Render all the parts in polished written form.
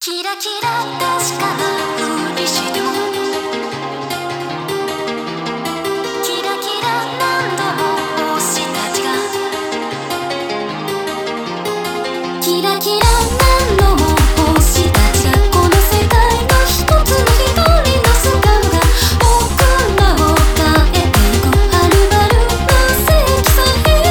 キラキラ確かなふりしてもキラキラ何度も星たちがキラキラ何度も星たちがこの世界の一つの一人の素顔が僕らを変えてゆくはるばるな世紀さえ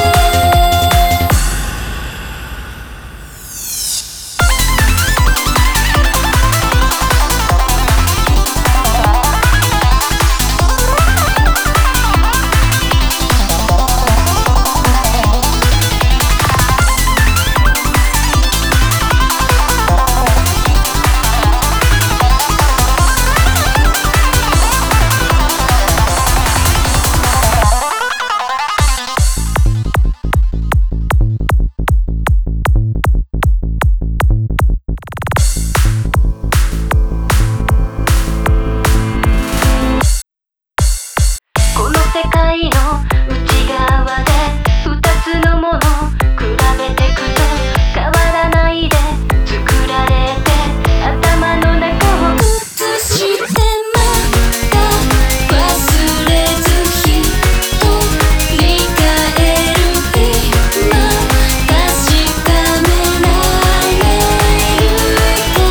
世界の内側で二つのもの比べてくと変わらないで作られて頭の中を映してまた忘れずひとり帰る今確かめられるか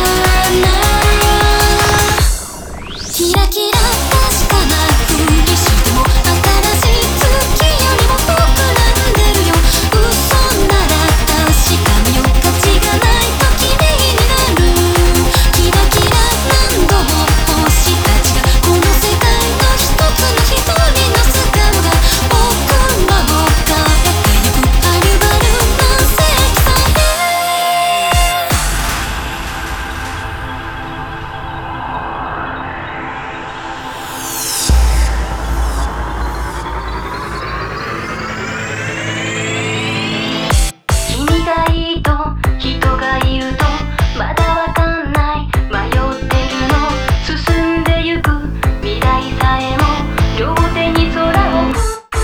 なキラキラ確かなふりしても人がいるとまだわかんない迷ってるの進んでゆく未来さえも両手に空を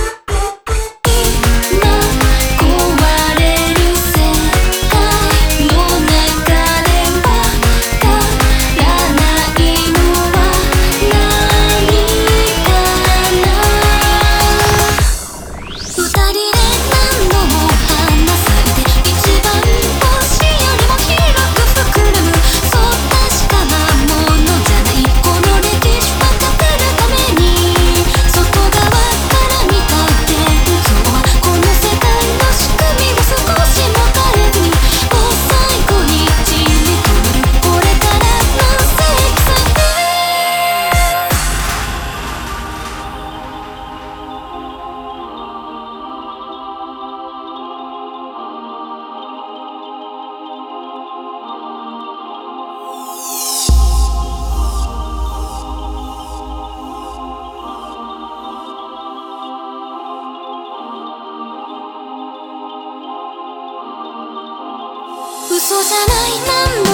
今壊れる世界の中でわからないのは何かな二人で何度も話されて一番星よりも広く膨らむそう確かなものじゃないこの歴史は作るために外側から見た現像はこの世界の仕組みを少しも変えずにもう最後にじりとなるこれからの世紀さ嘘じゃない何